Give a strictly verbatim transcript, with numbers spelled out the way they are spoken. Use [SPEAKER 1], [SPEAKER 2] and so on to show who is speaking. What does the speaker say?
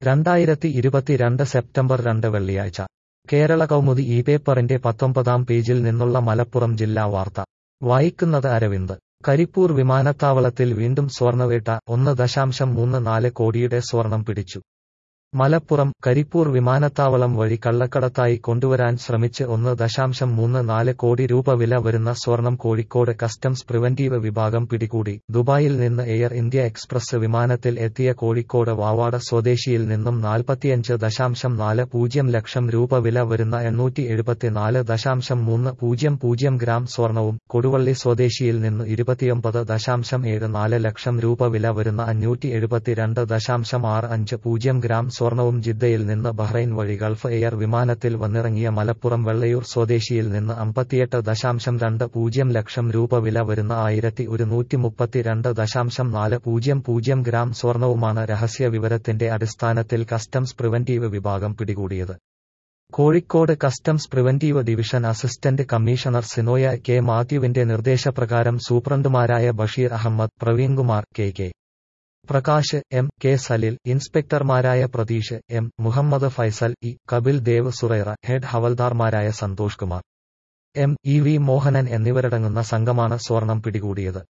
[SPEAKER 1] രണ്ടായിരത്തി ഇരുപത്തിരണ്ട് സെപ്റ്റംബർ രണ്ട് വെള്ളിയാഴ്ച കേരള കൗമുദി ഈ പേപ്പറിന്റെ പത്തൊമ്പതാം പേജിൽ നിന്നുള്ള മലപ്പുറം ജില്ലാ വാർത്ത വായിക്കുന്നത് അരവിന്ദ്. കരിപ്പൂർ വിമാനത്താവളത്തിൽ വീണ്ടും സ്വർണ്ണവേട്ട, ഒന്ന് ദശാംശം മൂന്ന് നാല് കോടിയുടെ സ്വർണം പിടിച്ചു. മലപ്പുറം കരിപ്പൂർ വിമാനത്താവളം വഴി കള്ളക്കടത്തായി കൊണ്ടുവരാൻ ശ്രമിച്ച് ഒന്ന് ദശാംശം മൂന്ന് നാല് കോടി രൂപ വില വരുന്ന സ്വർണം കോഴിക്കോട് കസ്റ്റംസ് പ്രിവന്റീവ് വിഭാഗം പിടികൂടി. ദുബായിൽ നിന്ന് എയർ ഇന്ത്യ എക്സ്പ്രസ് വിമാനത്തിൽ എത്തിയ കോഴിക്കോട് വാവാട് സ്വദേശിയിൽ നിന്നും നാൽപ്പത്തിയഞ്ച് ദശാംശം നാല് പൂജ്യം ലക്ഷം രൂപ വില വരുന്ന എണ്ണൂറ്റി എഴുപത്തിനാല് ദശാംശം മൂന്ന് പൂജ്യം പൂജ്യം ഗ്രാം സ്വർണവും കൊടുവള്ളി സ്വദേശിയിൽ നിന്ന് ഇരുപത്തിയൊമ്പത് ദശാംശം ഏഴ് നാല് ലക്ഷം രൂപ വില വരുന്ന അഞ്ഞൂറ്റി എഴുപത്തിരണ്ട് ദശാംശം ആറ് അഞ്ച് പൂജ്യം ഗ്രാം സ്വർണവും ജിദ്ദയിൽ നിന്ന് ബഹ്റൈൻ വഴി ഗൾഫ് എയർ വിമാനത്തിൽ വന്നിറങ്ങിയ മലപ്പുറം വെള്ളയൂർ സ്വദേശിയിൽ നിന്ന് അമ്പത്തിയെട്ട് ദശാംശം രണ്ട് പൂജ്യം ലക്ഷം രൂപ വില വരുന്ന ആയിരത്തി ഒരുന്നൂറ്റി മുപ്പത്തിരണ്ട് ദശാംശം നാല് പൂജ്യം പൂജ്യം ഗ്രാം സ്വർണവുമാണ് രഹസ്യ വിവരത്തിന്റെ അടിസ്ഥാനത്തിൽ കസ്റ്റംസ് പ്രിവന്റീവ് വിഭാഗം പിടികൂടിയത്. Kozhikode customs preventive division assistant commissioner Sinoya K മാത്യുവിന്റെ നിർദ്ദേശപ്രകാരം സൂപ്രണ്ടുമാരായ Basheer Ahammed, Praveenkumar, K K Prakash, M K Salil, ഇൻസ്പെക്ടർമാരായ Pratheesh M, Muhammad Faisal E, Kapil Dev Suraira, head ഹവൽദാർമാരായ Santhosh Kumar M, E V Mohanan എന്നിവരടങ്ങുന്ന സംഘമാണ് സ്വർണം പിടികൂടിയത്.